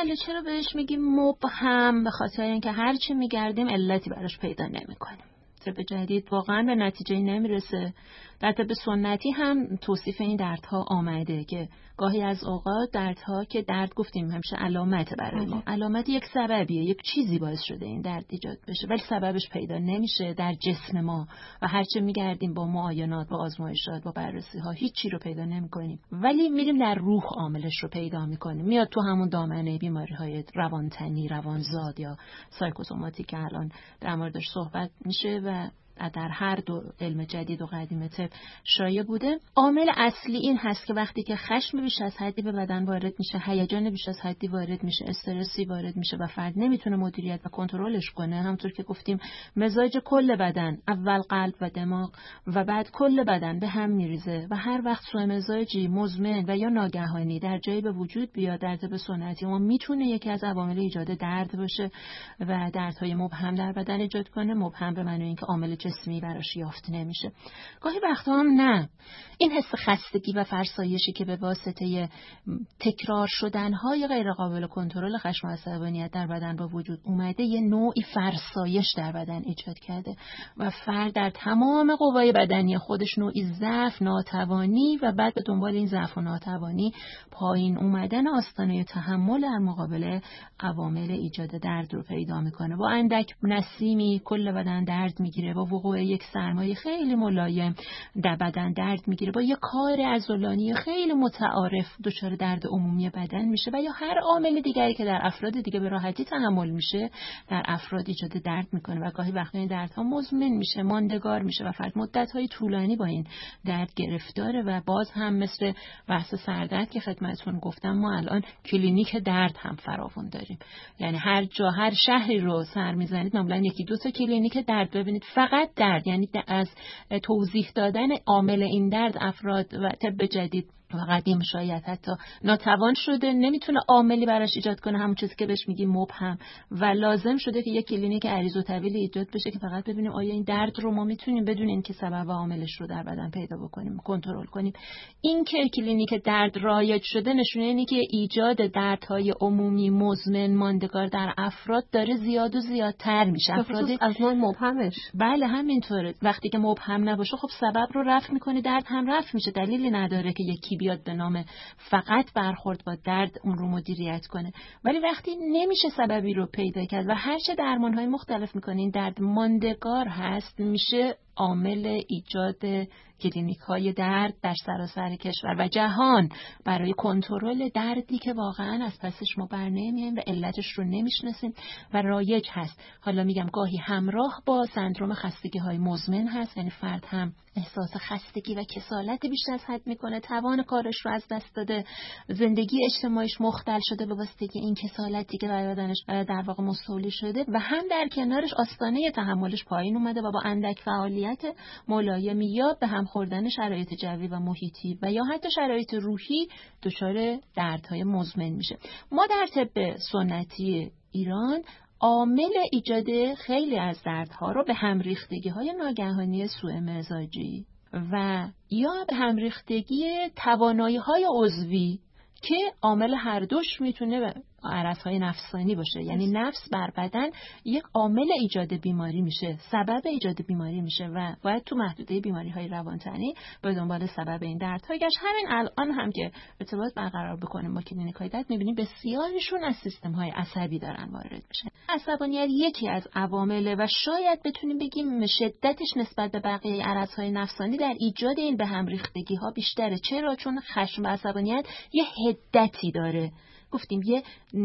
بله، چرا بهش میگیم مبهم؟ به خاطر اینکه هر چی میگردیم علتی براش پیدا نمیکنیم. طب جدید واقعا به نتیجه نمیرسه. در طب سنتی هم توصیف این دردها آمده که گاهی از اوقات دردها که درد گفتیم همیشه علامت برای ما، علامت یک سببیه، یک چیزی باعث شده این درد ایجاد بشه، ولی سببش پیدا نمیشه در جسم ما و هرچه میگردیم با معاینات، با آزمایشات، با بررسی ها هیچی رو پیدا نمیکنیم، ولی میریم در روح عاملش رو پیدا میکنیم. میاد تو همون دامنه بیماری های روانتنی، روانزاد یا سایکوسوماتیک که الان در موردش صحبت میشه و در هر دو علم جدید و قدیم طب شایع بوده. عامل اصلی این هست که وقتی که خشم بیش از حدی به بدن وارد میشه، هیجان بیش از حدی وارد میشه، استرسی وارد میشه و فرد نمیتونه مدیریت و کنترلش کنه، همونطور که گفتیم مزاج کل بدن، اول قلب و دماغ و بعد کل بدن به هم میریزه و هر وقت سوء مزاجی مزمن و یا ناگهانی در جایی به وجود بیاد در طب سنتی ما میتونه یکی از عوامل ایجاد درد باشه و دردهای مبهم در بدن ایجاد کنه. مبهم به معنی اینکه عامل جسمی براش یافت نمیشه. گاهی وقتا هم نه. این حس خستگی و فرسایشی که به واسطه تکرار شدنهای غیر قابل کنترل خشم و عصبانیت در بدن با وجود اومده یه نوعی فرسایش در بدن ایجاد کرده و فرد در تمام قوای بدنی خودش نوعی ضعف، ناتوانی و بعد به دنبال این ضعف و ناتوانی پایین اومدن آستانه تحمل در مقابل عوامل ایجاد درد رو پیدا میکنه. با اندک نسیمی کل بدن درد میگیره، با وقوع یک سرمایه خیلی ملایم در بدن درد میگیره، با یک کار عضلانی خیلی متعارف دچار درد عمومی بدن میشه و یا هر عامل دیگری که در افراد دیگه به راحتی تحمل میشه در افراد ایجاد درد میکنه و گاهی وقتا این دردها مزمن میشه، ماندگار میشه و فرد مدت‌های طولانی با این درد گرفتاره. و باز هم مثل بحث سردرد که خدمتتون گفتم ما الان کلینیک درد هم فراوان داریم، یعنی هر جا هر شهری رو سر میزنید معمولا یکی دو تا کلینیک درد ببینید فقط درد، یعنی از توضیح دادن عامل این درد افراد و طب جدید و قدیم شاید حتی ناتوان شده، نمیتونه عاملی براش ایجاد کنه، همون چیزی که بهش میگیم مبهم، و لازم شده که یک کلینیک عریض و طویل ایجاد بشه که فقط ببینیم آیا این درد رو ما میتونیم بدون اینکه سبب و عاملش رو در بدن پیدا بکنیم کنترل کنیم. این که کلینیک درد رایج شده نشونه اینه که ایجاد دردهای عمومی مزمن ماندگار در افراد داره زیاد و زیادتر میشه. افراد از نوع مبهمش. بله همینطوره. وقتی که مبهم نباشه خب سبب رو رفع میکنه، درد هم رفع میشه. دلیلی نداره که یکی بیاد به نام فقط برخورد با درد اون رو مدیریت کنه. ولی وقتی نمیشه سببی رو پیدا کرد و هر چه درمان‌های مختلف میکنین درد ماندگار هست، میشه عامل ایجاد کلینیک‌های درد در سراسر کشور و جهان برای کنترل دردی که واقعا از پسش ما برنمی‌آییم و علتش رو نمیشناسیم و رایج هست. حالا میگم گاهی همراه با سندرم خستگی‌های مزمن هست، یعنی فرد هم احساس خستگی و کسالت بیش از حد میکنه، توان کارش رو از دست داده، زندگی اجتماعیش مختل شده به واسطه این کسالتی که در بدنش در واقع مستولی شده و هم در کنارش آستانه تحملش پایین اومده و با اندک فعالیت ملایمی یا به هم خوردن شرایط جوی و محیطی و یا حتی شرایط روحی دچار دردهای مزمن میشه. ما در طب سنتی ایران عامل ایجاد خیلی از دردها رو به همریختگی‌های ناگهانی سوء مزاجی و یا به همریختگی توانایی‌های عضوی که عامل هر دوش میتونه عرضهای نفسانی باشه، یعنی نفس بر بدن یک عامل ایجاد بیماری میشه، سبب ایجاد بیماری میشه و باید تو محدوده بیماری‌های روانتنی به دنبال سبب این دردها گشت. همین الان هم که ارتباط برقرار بکنیم با کلینیک‌های درد می‌بینیم بسیارشون از سیستم‌های عصبی دارن وارد میشن. عصبانیت یکی از عوامل و شاید بتونیم بگیم شدتش نسبت به بقیه عرضهای نفسانی در ایجاد این به هم ریختگی‌ها بیشتره. چرا؟ چون خشم و عصبانیت یه حدتی داره، گفتیم یه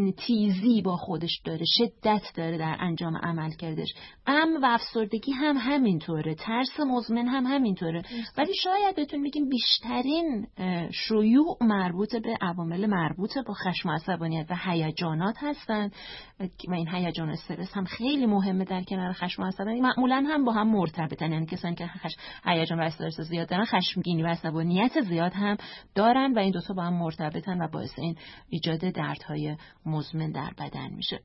تیزی با خودش داره، شدت داره در انجام عمل کردش. غم و افسردگی هم همینطوره، ترس مزمن هم همینطوره، ولی شاید بتون بگیم بیشترین شیوع مربوط به عوامل مربوط با خشم و عصبانیت و هیجانات هستن و این هیجان و استرس هم خیلی مهمه در کنار خشم و عصبانیت، معمولا هم با هم مرتبطن، یعنی کسانی که هیجان و استرس زیاد دارن خشمگینی و عصبانیت زیاد هم دارن و این دو تا با هم مرتبطن و باعث این ایجاد دردهای مزمن در بدن میشه.